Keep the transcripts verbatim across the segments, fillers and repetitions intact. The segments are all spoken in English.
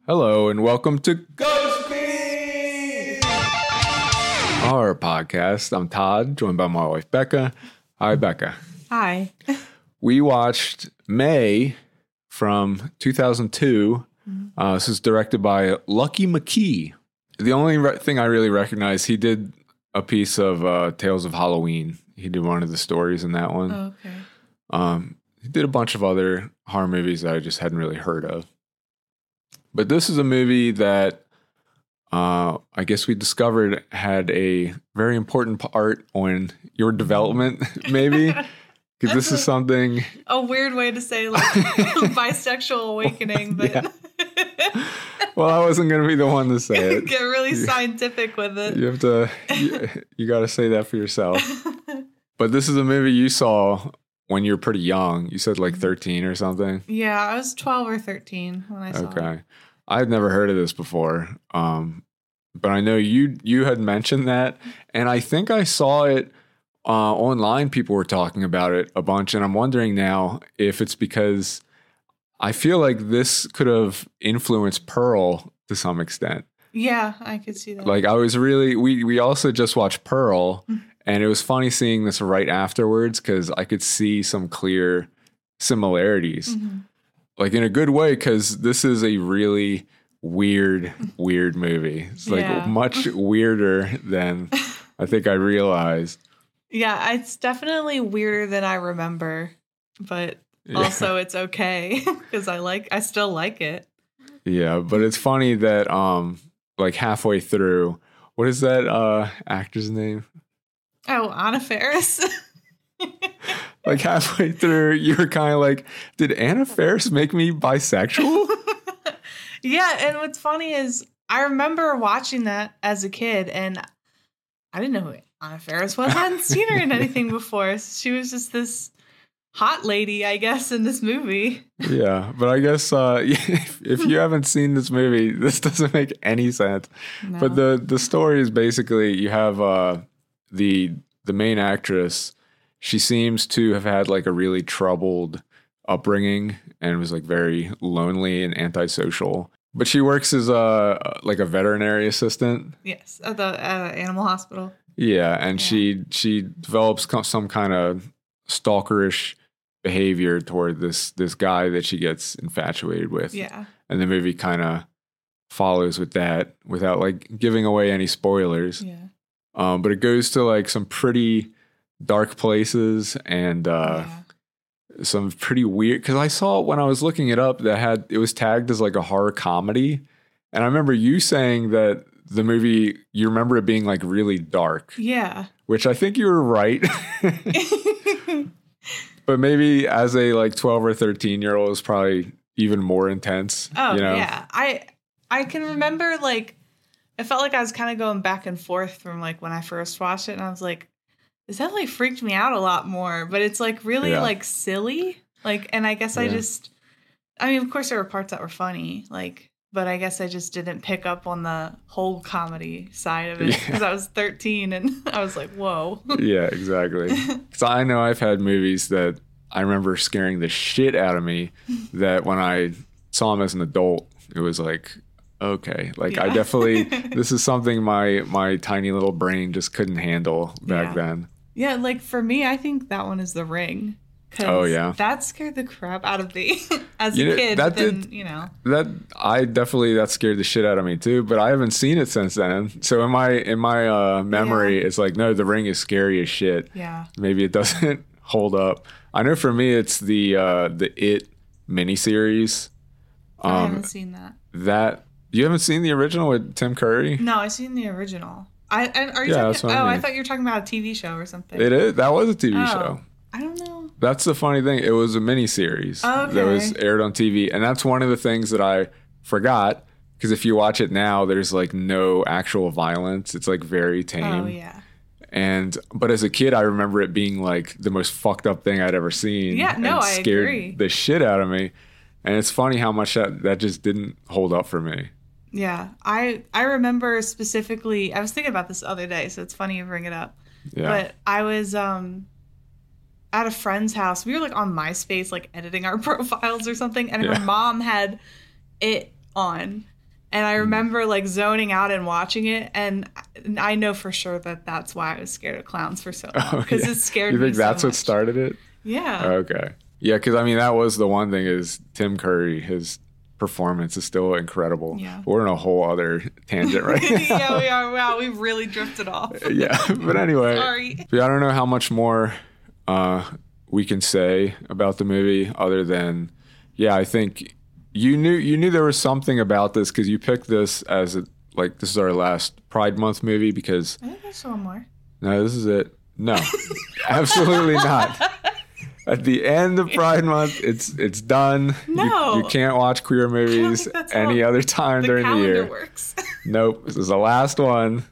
Hello and welcome to Ghost Beat, our podcast. I'm Todd, joined by my wife Becca. Hi, Becca. Hi. We watched May from two thousand two. Mm-hmm. Uh, this is directed by Lucky McKee. The only re- thing I really recognize, he did a piece of uh, Tales of Halloween. He did one of the stories in that one. Oh, okay. Um, he did a bunch of other horror movies that I just hadn't really heard of. But this is a movie that uh, I guess we discovered had a very important part on your development, maybe. Because this a, is something... A weird way to say, like, bisexual awakening, but... Yeah. Well, I wasn't going to be the one to say it. Get really scientific with it. You have to... You, you got to say that for yourself. But this is a movie you saw when you were pretty young. You said like thirteen or something. Yeah, I was twelve or thirteen when I saw okay. it. Okay. I had never heard of this before. Um, but I know you you had mentioned that. And I think I saw it uh, online. People were talking about it a bunch. And I'm wondering now if it's because I feel like this could have influenced Pearl to some extent. Yeah, I could see that. Like I was really... We, we also just watched Pearl. And it was funny seeing this right afterwards because I could see some clear similarities. Mm-hmm. Like in a good way, because this is a really weird, weird movie. It's like yeah. much weirder than I think I realized. Yeah, it's definitely weirder than I remember, but yeah. also it's okay because I like, I still like it. Yeah, but it's funny that um, like halfway through, what is that uh, actor's name? Oh, Anna Faris. Like halfway through, you were kind of like, did Anna Faris make me bisexual? Yeah, and what's funny is I remember watching that as a kid, and I didn't know who Anna Faris was. I hadn't seen her in anything before. She was just this hot lady, I guess, in this movie. Yeah, but I guess uh, if, if you haven't seen this movie, this doesn't make any sense. No. But the, the story is basically you have uh, the the main actress. She seems to have had like a really troubled upbringing and was like very lonely and antisocial. But she works as a like a veterinary assistant. Yes, at the uh, animal hospital. Yeah, and yeah. she she develops some kind of stalkerish behavior toward this this guy that she gets infatuated with. Yeah, and the movie kind of follows with that without like giving away any spoilers. Yeah, um, but it goes to like some pretty dark places and uh yeah. some pretty weird, because I saw when I was looking it up that had it was tagged as like a horror comedy, and I remember you saying that the movie, you remember it being like really dark. Yeah, which I think you were right. But maybe as a like twelve or thirteen year old, it was probably even more intense. Oh, you know? Yeah, I I can remember like I felt like I was kind of going back and forth from like when I first watched it, and I was like, this definitely freaked me out a lot more, but it's like really yeah. like silly. Like, and I guess yeah. I just, I mean, of course there were parts that were funny, like, but I guess I just didn't pick up on the whole comedy side of it because yeah. I was thirteen and I was like, whoa. Yeah, exactly. Because I know I've had movies that I remember scaring the shit out of me that when I saw them as an adult, it was like, okay, like yeah. I definitely, this is something my, my tiny little brain just couldn't handle back yeah. then. Yeah, like for me, I think that one is The Ring. Oh yeah, that scared the crap out of me as you a know, kid. That then, did, you know, that I definitely that scared the shit out of me too. But I haven't seen it since then. So in my in my uh, memory, yeah. it's like no, The Ring is scary as shit. Yeah, maybe it doesn't hold up. I know for me, it's the uh, the It miniseries. Um, I haven't seen that. That you haven't seen the original with Tim Curry? No, I've seen the original. I and are you yeah, talking? That's what oh, I, mean. I thought you were talking about a T V show or something. It is. That was a T V oh, show. I don't know. That's the funny thing. It was a miniseries oh, okay. that was aired on T V, and that's one of the things that I forgot. Because if you watch it now, there's like no actual violence. It's like very tame. Oh yeah. And but as a kid, I remember it being like the most fucked up thing I'd ever seen. Yeah, no, and I scared agree. the shit out of me. And it's funny how much that, that just didn't hold up for me. Yeah, I I remember specifically. I was thinking about this the other day, so it's funny you bring it up. Yeah. But I was um at a friend's house. We were like on MySpace, like editing our profiles or something, and yeah. her mom had it on. And I remember like zoning out and watching it, and I know for sure that that's why I was scared of clowns for so long, because oh, yeah. it scared me. You think so that's much. what started it? Yeah. Okay. Yeah, because I mean that was the one thing is Tim Curry, his performance is still incredible. Yeah. We're in a whole other tangent right now. Yeah, we are. Wow, we've really drifted off. Yeah, but anyway. Sorry. I don't know how much more uh, we can say about the movie other than, yeah, I think. You knew you knew there was something about this because you picked this as a, like this is our last Pride Month movie because I think there's one more. No, this is it. No, absolutely not. At the end of Pride Month, it's it's done. No, you, you can't watch queer movies any other time the during the year. Works. Nope, this is the last one.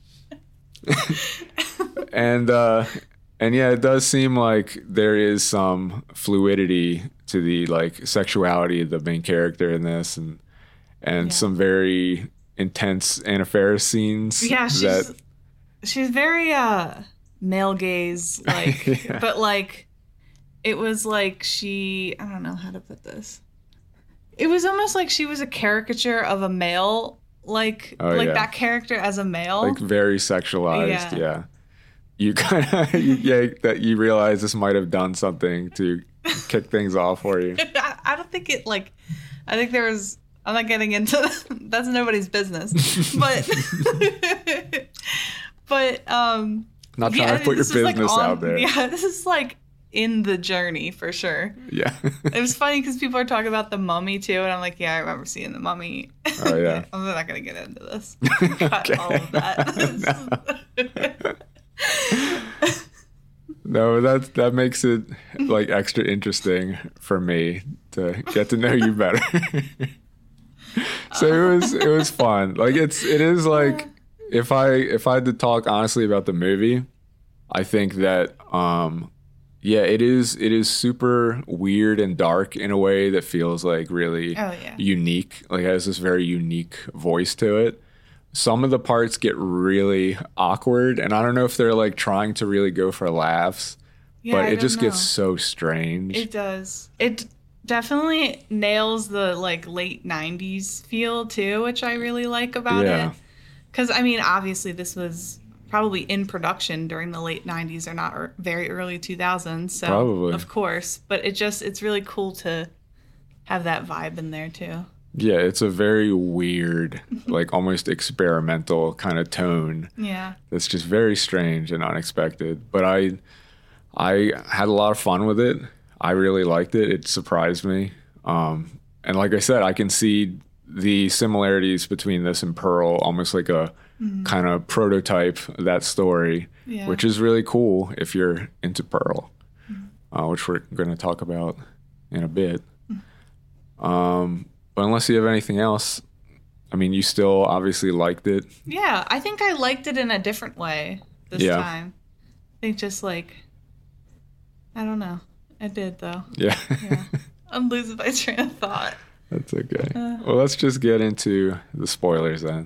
and uh, and yeah, it does seem like there is some fluidity to the like sexuality of the main character in this, and and yeah. some very intense Anna Faris scenes. Yeah, she's that, she's very uh, male gaze, like, yeah. but like it was like she I don't know how to put this. It was almost like she was a caricature of a male, like oh, like yeah. that character as a male, like very sexualized. Yeah, yeah. You kind of yeah that you realize this might have done something to kick things off for you. I don't think it like I think there was I'm not getting into that's nobody's business. But but um not trying yeah, to put your business like on, out there. Yeah, this is like in the journey for sure. Yeah. It was funny because people are talking about The Mummy too, and I'm like, yeah, I remember seeing The Mummy. Oh yeah. I'm not gonna get into this. Cut okay. all of that. No, that that makes it like extra interesting for me to get to know you better. So it was it was fun. Like it's it is like if I if I had to talk honestly about the movie, I think that um yeah, it is it is super weird and dark in a way that feels like really oh, yeah. unique. Like it has this very unique voice to it. Some of the parts get really awkward, and I don't know if they're like trying to really go for laughs, yeah, but I it just know. gets so strange. It does. It definitely nails the like late nineties feel too, which I really like about yeah. it. Because I mean, obviously this was probably in production during the late nineties or not or very early two thousands. So probably. Of course, but it just it's really cool to have that vibe in there too. Yeah, it's a very weird, like almost experimental kind of tone. Yeah. It's just very strange and unexpected. But I I had a lot of fun with it. I really liked it. It surprised me. Um, and like I said, I can see the similarities between this and Pearl, almost like a mm-hmm. kind of prototype of that story, yeah. which is really cool if you're into Pearl, mm-hmm. uh, which we're going to talk about in a bit. Mm-hmm. Um But unless you have anything else, I mean, you still obviously liked it. Yeah, I think I liked it in a different way this yeah. time. I think just like, I don't know. I did, though. Yeah. yeah. I'm losing my train of thought. That's okay. Uh, well, let's just get into the spoilers then.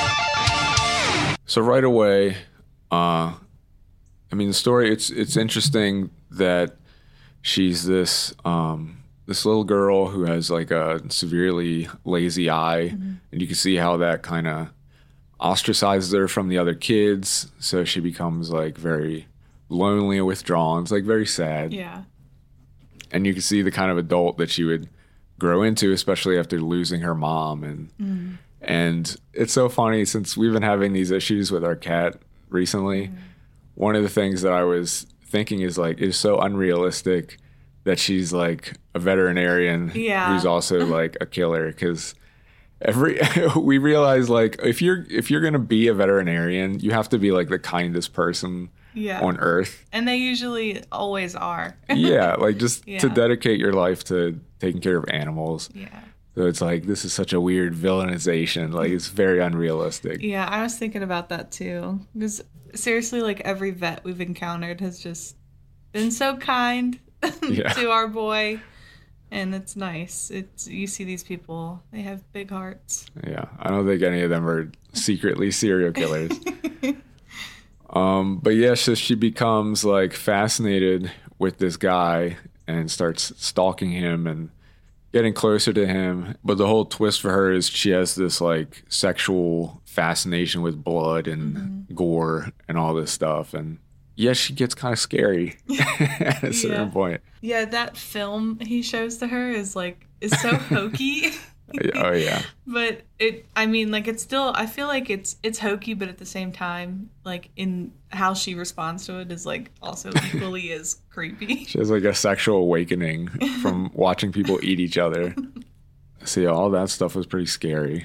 So right away, uh, I mean, the story, it's it's interesting that she's this... Um, This little girl who has like a severely lazy eye, mm-hmm. and you can see how that kind of ostracizes her from the other kids. So she becomes like very lonely and withdrawn. It's like very sad. Yeah. And you can see the kind of adult that she would grow into, especially after losing her mom. And mm-hmm. and it's so funny since we've been having these issues with our cat recently. Mm-hmm. One of the things that I was thinking is like, it's so unrealistic that she's like a veterinarian yeah. who's also like a killer, because every we realize like if you're if you're gonna be a veterinarian, you have to be like the kindest person yeah. on earth, and they usually always are. Yeah, like just yeah. to dedicate your life to taking care of animals. Yeah. So it's like this is such a weird villainization. Like it's very unrealistic. Yeah, I was thinking about that too, because seriously, like every vet we've encountered has just been so kind. Yeah. to our boy, and it's nice. It's you see these people, they have big hearts. Yeah, I don't think any of them are secretly serial killers. um, but yeah, so she becomes like fascinated with this guy and starts stalking him, and getting closer to him. But the whole twist for her is she has this like sexual fascination with blood and mm-hmm. gore and all this stuff. And yeah, she gets kind of scary at a certain yeah. point. Yeah, that film he shows to her is like is so hokey. Oh yeah. But it I mean like it's still I feel like it's it's hokey, but at the same time like in how she responds to it is like also equally as creepy. She has like a sexual awakening from watching people eat each other. So yeah, all that stuff was pretty scary.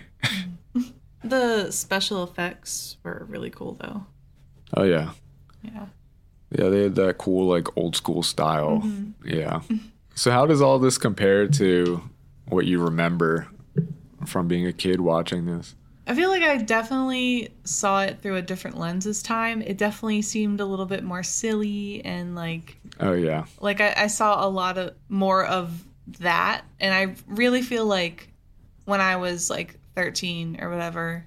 The special effects were really cool though. Oh yeah. Yeah. Yeah, they had that cool like old school style. Mm-hmm. Yeah. So how does all this compare to what you remember from being a kid watching this? I feel like I definitely saw it through a different lens this time. It definitely seemed a little bit more silly and like... Oh, yeah. Like I, I saw a lot of more of that. And I really feel like when I was like thirteen or whatever,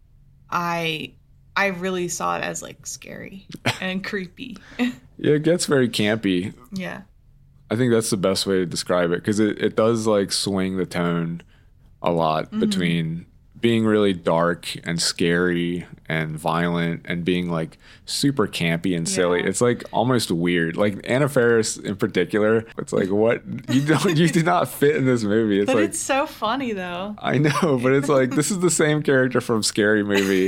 I I really saw it as like scary and creepy. Yeah, it gets very campy. Yeah. I think that's the best way to describe it because it, it does like swing the tone a lot mm-hmm. between being really dark and scary and violent and being like super campy and silly. Yeah. It's like almost weird. Like Anna Faris in particular, it's like what you don't you do not fit in this movie. It's but like it's so funny though. I know, but it's like this is the same character from Scary Movie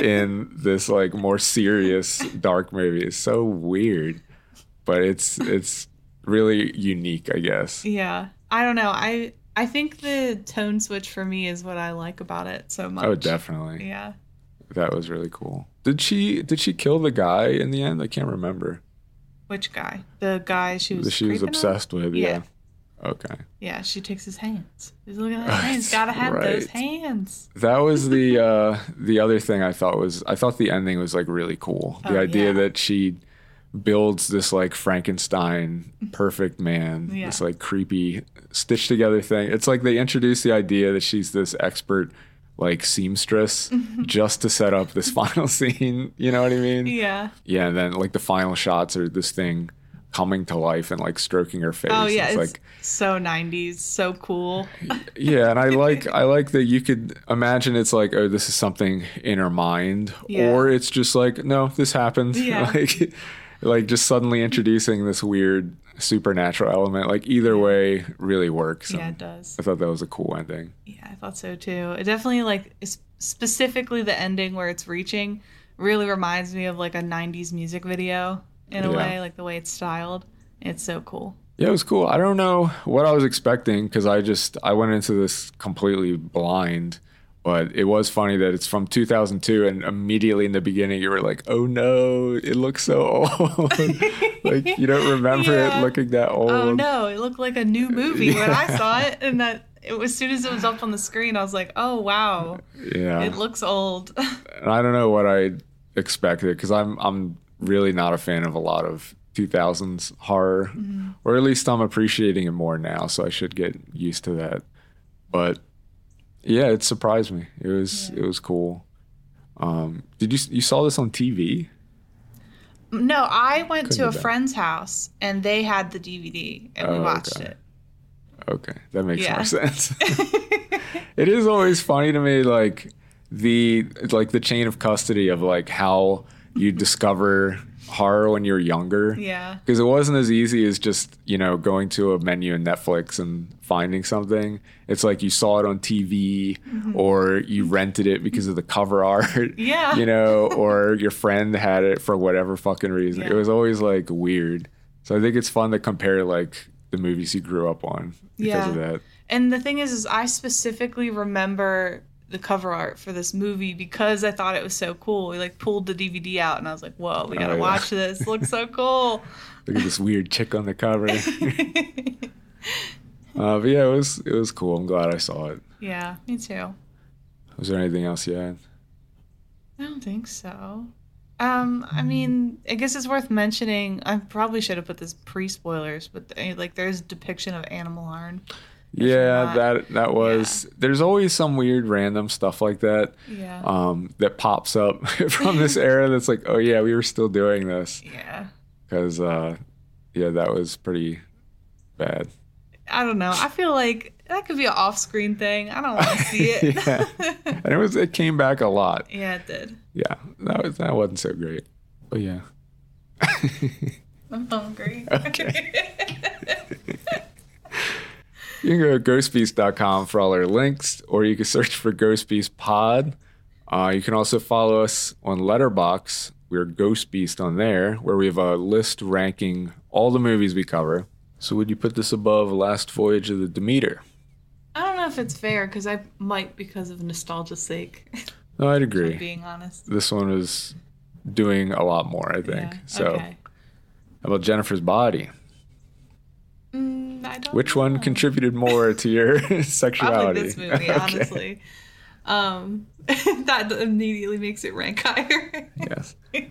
in this like more serious dark movie. It's so weird. But it's it's really unique, I guess. Yeah. I don't know. I I think the tone switch for me is what I like about it so much. Oh, definitely. Yeah. That was really cool. Did she did she kill the guy in the end? I can't remember. Which guy? The guy she was the, she was obsessed on? with, yeah. yeah. Okay. Yeah, she takes his hands. She's looking at his hands. Gotta have right. those hands. That was the uh, the other thing I thought was I thought the ending was like really cool. The oh, idea yeah. that she builds this like Frankenstein perfect man, yeah. this like creepy stitched together thing. It's like they introduce the idea that she's this expert like seamstress just to set up this final scene. You know what I mean? Yeah. Yeah, and then like the final shots are this thing coming to life and like stroking her face. Oh yeah, it's, it's like so nineties, so cool. Yeah, and I like I like that you could imagine it's like, oh, this is something in her mind, yeah. or it's just like, no, this happened. Yeah. like, like just suddenly introducing this weird supernatural element. Like either way really works. Yeah, it does. I thought that was a cool ending. Yeah, I thought so too. It definitely like specifically the ending where it's reaching really reminds me of like a nineties music video in a yeah. way, like the way it's styled. It's so cool. Yeah, it was cool. I don't know what I was expecting because I just I went into this completely blind. But it was funny that it's from two thousand two, and immediately in the beginning you were like, "Oh no, it looks so old." Like you don't remember yeah. it looking that old. Oh no, it looked like a new movie yeah. when I saw it, and that it was, as soon as it was up on the screen, I was like, "Oh wow, yeah, it looks old." And I don't know what I expected because I'm I'm really not a fan of a lot of two thousands horror, mm-hmm. or at least I'm appreciating it more now, so I should get used to that. But yeah, it surprised me. It was yeah. it was cool. Um, did you you saw this on T V? No, I went Couldn't to a friend's house and they had the D V D and oh, we watched okay. it. Okay, that makes yeah. more sense. It is always funny to me, like the like the chain of custody of like how you discover horror when you're younger. Yeah. Because it wasn't as easy as just, you know, going to a menu in Netflix and finding something. It's like you saw it on T V mm-hmm. or you rented it because of the cover art. Yeah. You know, or your friend had it for whatever fucking reason. Yeah. It was always like weird. So I think it's fun to compare like the movies you grew up on because yeah. of that. And the thing is, is I specifically remember the cover art for this movie because I thought it was so cool. We like pulled the D V D out and I was like, whoa, we gotta oh, yeah. watch this. It looks so cool. Look at this weird chick on the cover. uh, but yeah, it was it was cool. I'm glad I saw it. Yeah, me too. Was there anything else you had? I don't think so. Um, I mean, I guess it's worth mentioning. I probably should have put this pre-spoilers, but like there's depiction of animal harm. Yeah, that that was. Yeah. There's always some weird random stuff like that. Yeah. Um, that pops up from this era. That's like, oh yeah, we were still doing this. Yeah. Because, uh, yeah, that was pretty bad. I don't know. I feel like that could be an off-screen thing. I don't want to see it. Yeah. And it was it came back a lot. Yeah, it did. Yeah, that was that wasn't so great. But yeah. I'm hungry. Okay. You can go to ghost beast dot com for all our links, or you can search for Ghost Beast Pod. Uh, you can also follow us on Letterboxd. We're Ghost Beast on there, where we have a list ranking all the movies we cover. So would you put this above Last Voyage of the Demeter? I don't know if it's fair, because I might because of nostalgia's sake. No, I'd agree. Being honest. This one is doing a lot more, I think. Yeah, so, okay. How about Jennifer's Body? Mm, I don't Which know. one contributed more to your sexuality? Probably this movie, Okay. honestly. Um, that immediately makes it rank higher. Yes.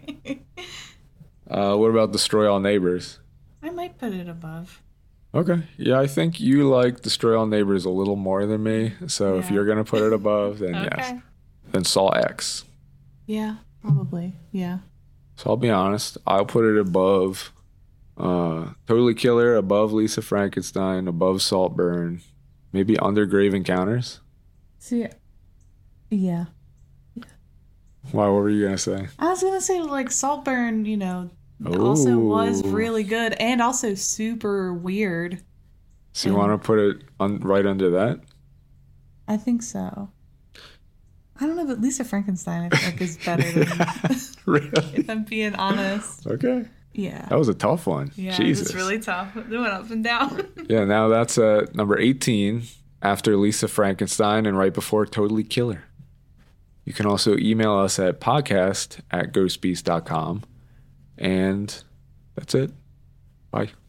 Uh, what about Destroy All Neighbors? I might put it above. Okay. Yeah, I think you like Destroy All Neighbors a little more than me. So if Yeah. you're going to put it above, then Okay. yes. Then Saw X. Yeah, probably. Yeah. So I'll be honest. I'll put it above uh, Totally Killer, above Lisa Frankenstein, above Saltburn, maybe under Grave Encounters. See, yeah. Why? What were you going to say? I was gonna say like Saltburn, you know, also was Ooh. really good and also super weird. So you Um, want to put it un- right under that? I think so. I don't know, but Lisa Frankenstein I feel like is better than Really? if I'm being honest. Okay. Yeah. That was a tough one. Yeah, Jesus. it's really tough. It went up and down. Yeah, now that's uh, number eighteen after Lisa Frankenstein and right before Totally Killer. You can also email us at podcast at ghost beast dot com. And that's it. Bye.